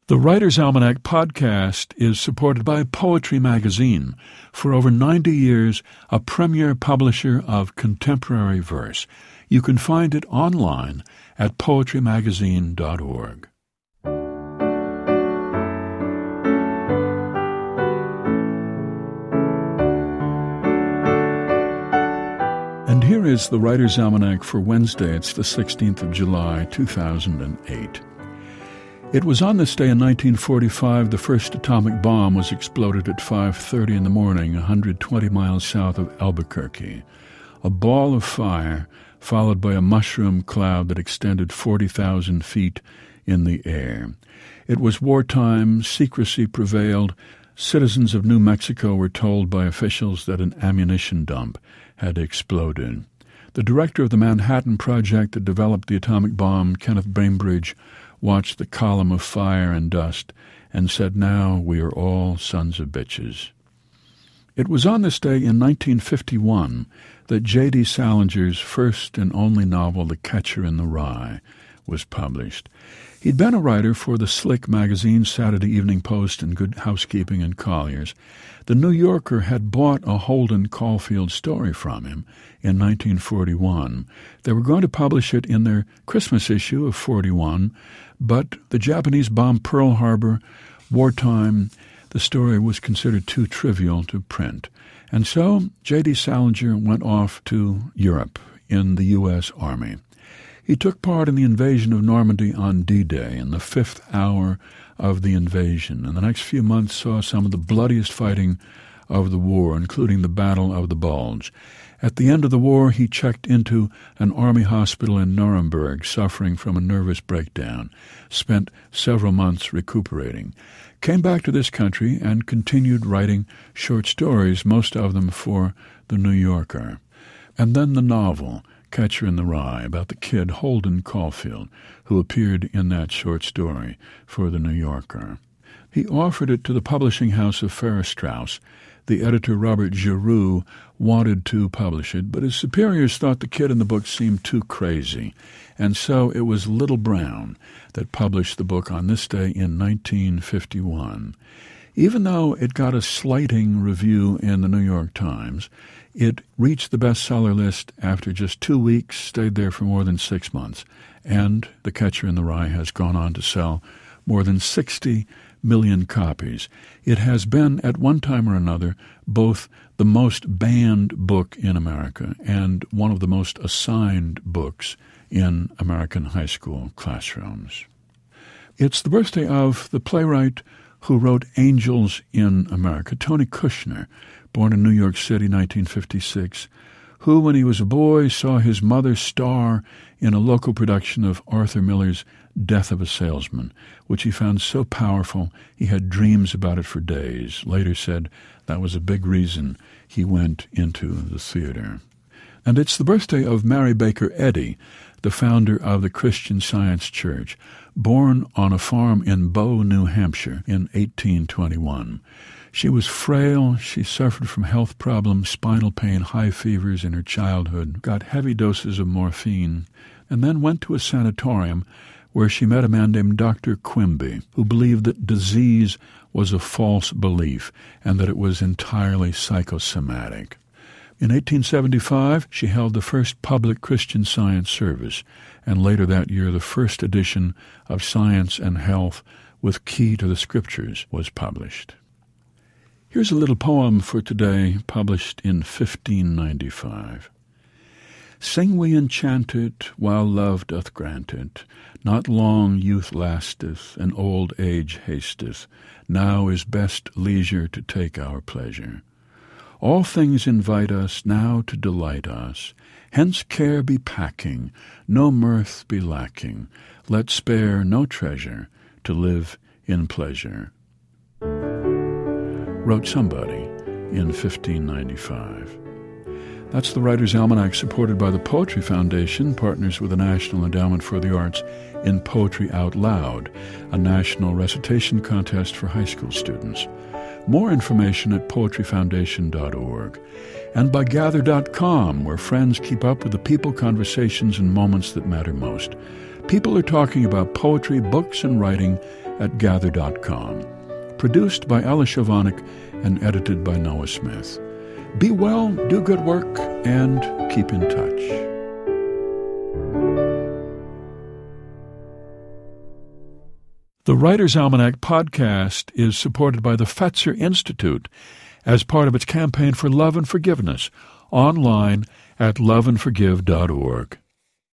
The Writer's Almanac podcast is supported by Poetry Magazine, for over 90 years a premier publisher of contemporary verse. You can find it online at poetrymagazine.org. And here is the Writer's Almanac for Wednesday. It's the 16th of July, 2008. It was on this day in 1945 the first atomic bomb was exploded at 5:30 in the morning, 120 miles south of Albuquerque. A ball of fire followed by a mushroom cloud that extended 40,000 feet in the air. It was wartime, secrecy prevailed. Citizens of New Mexico were told by officials that an ammunition dump had exploded. The director of the Manhattan Project that developed the atomic bomb, Kenneth Bainbridge, watched the column of fire and dust and said, "Now we are all sons of bitches." It was on this day in 1951 that J.D. Salinger's first and only novel, The Catcher in the Rye, was published. He'd been a writer for the Slick magazine, Saturday Evening Post, and Good Housekeeping and Collier's. The New Yorker had bought a Holden Caulfield story from him in 1941. They were going to publish it in their Christmas issue of 41, but the Japanese bombed Pearl Harbor, wartime. The story was considered too trivial to print. And so J.D. Salinger went off to Europe in the U.S. Army. He took part in the invasion of Normandy on D-Day in the 5th hour of the invasion, and the next few months saw some of the bloodiest fighting of the war, including the Battle of the Bulge. At the end of the war, he checked into an army hospital in Nuremberg, suffering from a nervous breakdown, spent several months recuperating, came back to this country and continued writing short stories, most of them for The New Yorker. And then the novel, Catcher in the Rye, about the kid Holden Caulfield, who appeared in that short story for The New Yorker. He offered it to the publishing house of Farrar Straus. The editor, Robert Giroux, wanted to publish it, but his superiors thought the kid in the book seemed too crazy, and so it was Little Brown that published the book on this day in 1951. Even though it got a slighting review in the New York Times, it reached the bestseller list after just 2 weeks, stayed there for more than 6 months, and The Catcher in the Rye has gone on to sell more than 60 million copies. It has been, at one time or another, both the most banned book in America and one of the most assigned books in American high school classrooms. It's the birthday of the playwright who wrote Angels in America, Tony Kushner, born in New York City, 1956, who, when he was a boy, saw his mother star in a local production of Arthur Miller's Death of a Salesman, which he found so powerful he had dreams about it for days. Later said that was a big reason he went into the theater. And it's the birthday of Mary Baker Eddy, the founder of the Christian Science Church, born on a farm in Bow, New Hampshire in 1821. She was frail, she suffered from health problems, spinal pain, high fevers in her childhood, got heavy doses of morphine, and then went to a sanatorium where she met a man named Dr. Quimby, who believed that disease was a false belief and that it was entirely psychosomatic. In 1875, she held the first public Christian Science service, and later that year the first edition of Science and Health with Key to the Scriptures was published. Here's a little poem for today, published in 1595. Sing we enchanted while love doth grant it. Not long youth lasteth, and old age hasteth. Now is best leisure to take our pleasure. All things invite us now to delight us. Hence care be packing, no mirth be lacking. Let spare no treasure to live in pleasure. Wrote somebody in 1595. That's the Writer's Almanac, supported by the Poetry Foundation, partners with the National Endowment for the Arts in Poetry Out Loud, a national recitation contest for high school students. More information at poetryfoundation.org. And by Gather.com, where friends keep up with the people, conversations, and moments that matter most. People are talking about poetry, books, and writing gather.com. Produced by Ella Shovanik and edited by Noah Smith. Be well, do good work, and keep in touch. The Writer's Almanac podcast is supported by the Fetzer Institute as part of its campaign for love and forgiveness, online at loveandforgive.org.